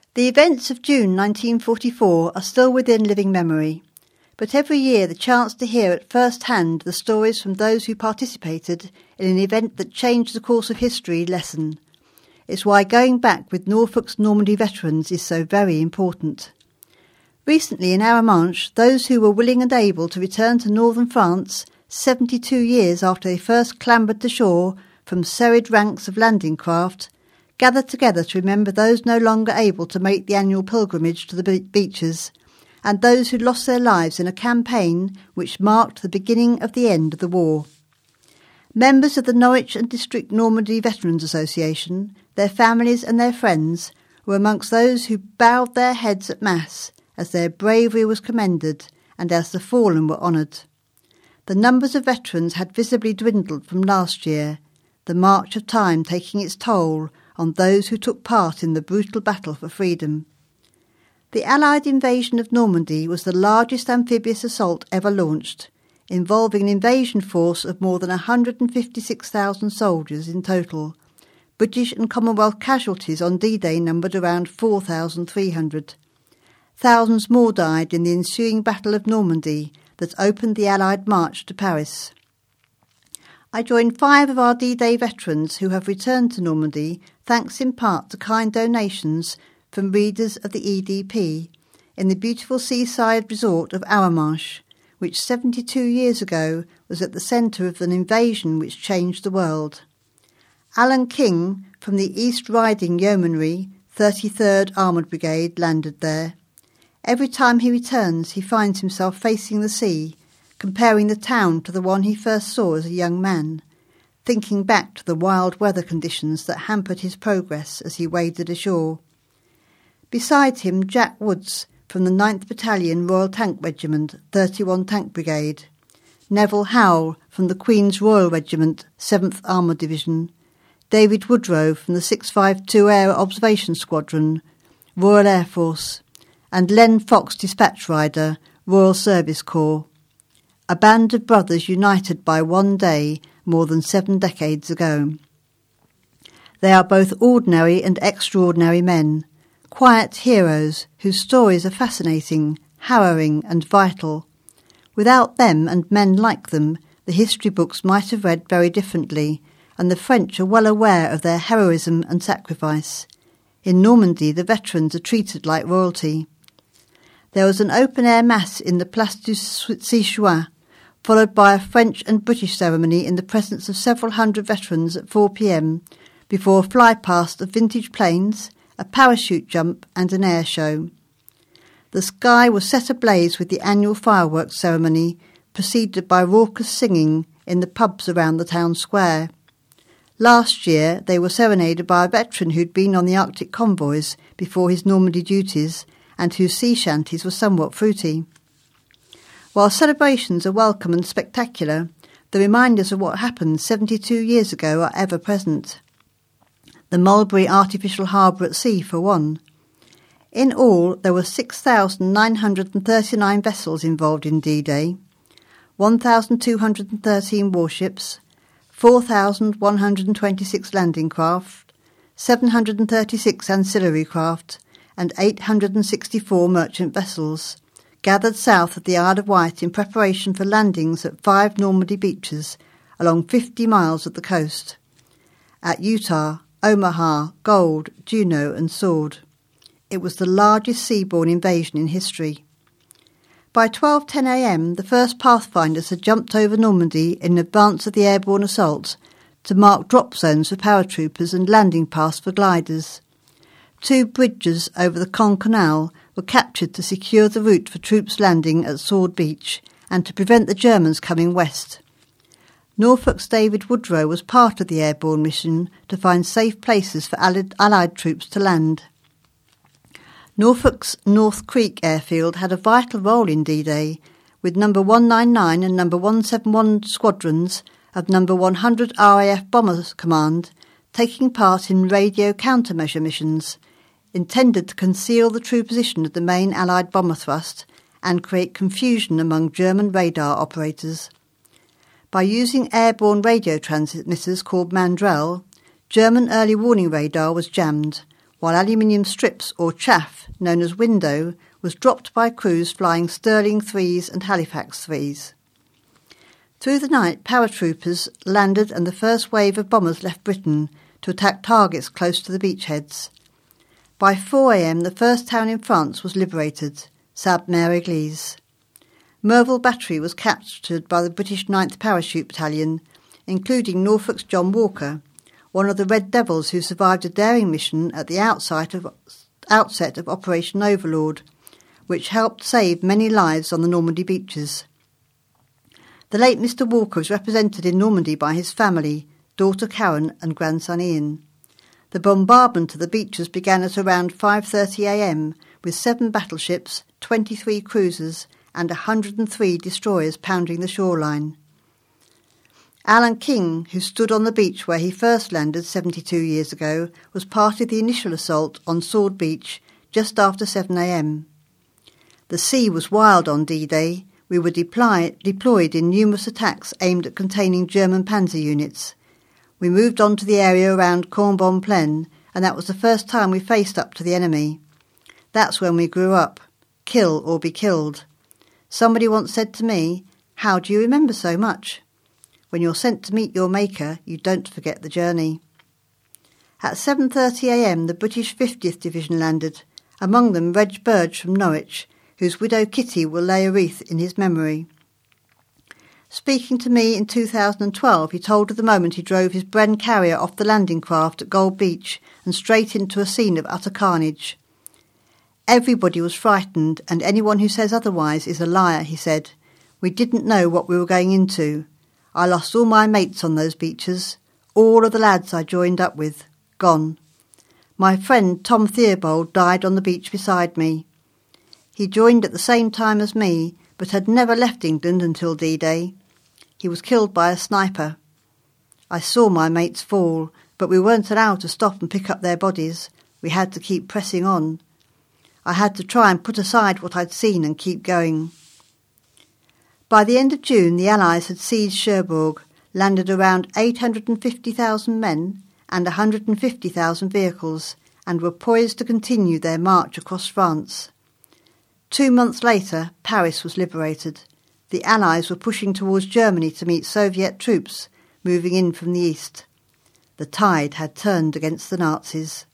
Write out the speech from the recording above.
The events of June 1944 are still within living memory, but every year the chance to hear at first hand the stories from those who participated in an event that changed the course of history lessen. It's why going back with Norfolk's Normandy veterans is so very important. Recently in Arromanches, those who were willing and able to return to northern France 72 years after they first clambered to shore from serried ranks of landing craft gathered together to remember those no longer able to make the annual pilgrimage to the beaches, and those who lost their lives in a campaign which marked the beginning of the end of the war. Members of the Norwich and District Normandy Veterans Association, their families and their friends were amongst those who bowed their heads at Mass as their bravery was commended and as the fallen were honoured. The numbers of veterans had visibly dwindled from last year, the march of time taking its toll on those who took part in the brutal battle for freedom. The Allied invasion of Normandy was the largest amphibious assault ever launched, involving an invasion force of more than 156,000 soldiers in total. British and Commonwealth casualties on D-Day numbered around 4,300. Thousands more died in the ensuing Battle of Normandy that opened the Allied march to Paris. I joined 5 of our D-Day veterans who have returned to Normandy thanks in part to kind donations from readers of the EDP in the beautiful seaside resort of Arromanches, which 72 years ago was at the centre of an invasion which changed the world. Alan King from the East Riding Yeomanry, 33rd Armoured Brigade, landed there. Every time he returns he finds himself facing the sea, comparing the town to the one he first saw as a young man, thinking back to the wild weather conditions that hampered his progress as he waded ashore. Beside him, Jack Woods from the 9th Battalion Royal Tank Regiment, 31 Tank Brigade, Neville Howell from the Queen's Royal Regiment, 7th Armoured Division, David Woodrow from the 652 Air Observation Squadron, Royal Air Force, and Len Fox Dispatch Rider, Royal Service Corps. A band of brothers united by one day more than 7 decades ago. They are both ordinary and extraordinary men, quiet heroes whose stories are fascinating, harrowing and vital. Without them and men like them, the history books might have read very differently, and the French are well aware of their heroism and sacrifice. In Normandy, the veterans are treated like royalty. There was an open-air mass in the Place du Séchois, followed by a French and British ceremony in the presence of several hundred veterans at 4 p.m, before a fly-past of vintage planes, a parachute jump and an air show. The sky was set ablaze with the annual fireworks ceremony, preceded by raucous singing in the pubs around the town square. Last year they were serenaded by a veteran who'd been on the Arctic convoys before his Normandy duties and whose sea shanties were somewhat fruity. While celebrations are welcome and spectacular, the reminders of what happened 72 years ago are ever present. The Mulberry Artificial Harbour at sea, for one. In all, there were 6,939 vessels involved in D-Day, 1,213 warships, 4,126 landing craft, 736 ancillary craft, and 864 merchant vessels, gathered south of the Isle of Wight in preparation for landings at 5 Normandy beaches along 50 miles of the coast, at Utah, Omaha, Gold, Juno and Sword. It was the largest seaborne invasion in history. By 12:10 a.m, the first Pathfinders had jumped over Normandy in advance of the airborne assault to mark drop zones for paratroopers and landing paths for gliders. 2 bridges over the Caen Canal were captured to secure the route for troops landing at Sword Beach and to prevent the Germans coming west. Norfolk's David Woodrow was part of the airborne mission to find safe places for Allied troops to land. Norfolk's North Creek airfield had a vital role in D-Day, with No. 199 and No. 171 squadrons of No. 100 RAF Bomber Command taking part in radio countermeasure missions, intended to conceal the true position of the main Allied bomber thrust and create confusion among German radar operators. By using airborne radio transmitters called Mandrel, German early warning radar was jammed, while aluminium strips or chaff, known as window, was dropped by crews flying Stirling 3s and Halifax 3s. Through the night, paratroopers landed and the first wave of bombers left Britain to attack targets close to the beachheads. By 4 a.m, the first town in France was liberated, Sainte-Mère-Église. Merville Battery was captured by the British 9th Parachute Battalion, including Norfolk's John Walker, one of the Red Devils who survived a daring mission at the outset of Operation Overlord, which helped save many lives on the Normandy beaches. The late Mr. Walker was represented in Normandy by his family, daughter Karen and grandson Ian. The bombardment of the beaches began at around 5:30 a.m, with 7 battleships, 23 cruisers and 103 destroyers pounding the shoreline. Alan King, who stood on the beach where he first landed 72 years ago, was part of the initial assault on Sword Beach just after 7 a.m. The sea was wild on D-Day. We were deployed in numerous attacks aimed at containing German panzer units. We moved on to the area around Cambon-Plaine, and that was the first time we faced up to the enemy. That's when we grew up. Kill or be killed. Somebody once said to me, "How do you remember so much?" When you're sent to meet your maker, you don't forget the journey. At 7:30 a.m, the British 50th Division landed, among them Reg Burge from Norwich, whose widow Kitty will lay a wreath in his memory. Speaking to me in 2012, he told of the moment he drove his Bren carrier off the landing craft at Gold Beach and straight into a scene of utter carnage. Everybody was frightened, and anyone who says otherwise is a liar, he said. We didn't know what we were going into. I lost all my mates on those beaches, all of the lads I joined up with, gone. My friend Tom Theobald died on the beach beside me. He joined at the same time as me, but had never left England until D-Day. He was killed by a sniper. I saw my mates fall, but we weren't allowed to stop and pick up their bodies. We had to keep pressing on. I had to try and put aside what I'd seen and keep going. By the end of June, the Allies had seized Cherbourg, landed around 850,000 men and 150,000 vehicles, and were poised to continue their march across France. 2 months later, Paris was liberated. The Allies were pushing towards Germany to meet Soviet troops moving in from the east. The tide had turned against the Nazis.